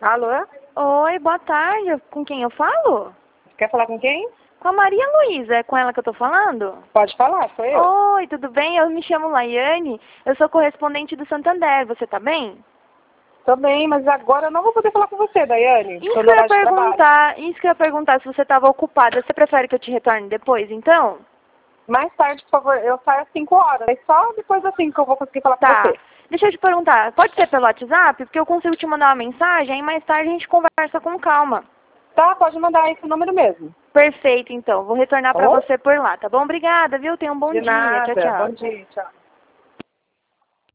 Alô? Oi, boa tarde. Com quem eu falo? Quer falar com quem? Com a Maria Luísa. É com ela que eu tô falando? Pode falar, sou eu. Oi, tudo bem? Eu me chamo Laiane. Eu sou correspondente do Santander. Você tá bem? Tô bem, mas agora eu não vou poder falar com você, Daiane. Isso Tô que no eu ia horário de trabalho. perguntar se você tava ocupada. Você prefere que eu te retorne depois, então? Mais tarde, por favor, eu saio às 5 horas. É só depois das 5 que eu vou conseguir falar com Tá. você. Deixa eu te perguntar. Pode ser pelo WhatsApp? Porque eu consigo te mandar uma mensagem e mais tarde a gente conversa com calma. Tá, pode mandar esse número mesmo. Perfeito, então. Vou retornar Tá pra bom? você por lá, tá bom? Obrigada, viu? Tenha um bom De dia. Tchau, nada. tchau. Bom dia, tchau.